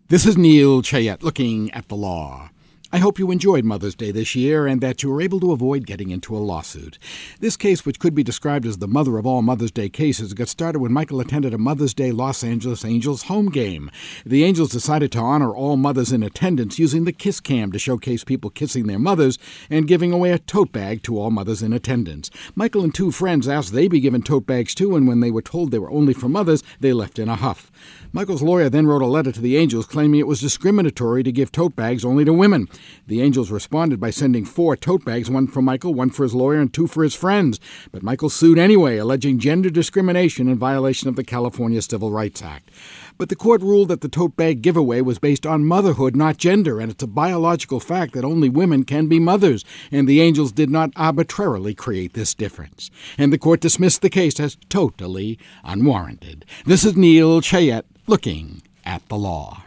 This is Neil Chayette looking at the law. I hope you enjoyed Mother's Day this year and that you were able to avoid getting into a lawsuit. This case, which could be described as the mother of all Mother's Day cases, got started when Michael attended a Mother's Day Los Angeles Angels home game. The Angels decided to honor all mothers in attendance using the Kiss Cam to showcase people kissing their mothers and giving away a tote bag to all mothers in attendance. Michael and two friends asked they be given tote bags too, and when they were told they were only for mothers, they left in a huff. Michael's lawyer then wrote a letter to the Angels claiming it was discriminatory to give tote bags only to women. The Angels responded by sending 4 tote bags, 1 for Michael, 1 for his lawyer, and 2 for his friends. But Michael sued anyway, alleging gender discrimination in violation of the California Civil Rights Act. But the court ruled that the tote bag giveaway was based on motherhood, not gender, and it's a biological fact that only women can be mothers, and the Angels did not arbitrarily create this difference. And the court dismissed the case as totally unwarranted. This is Neil Chayette looking at the law.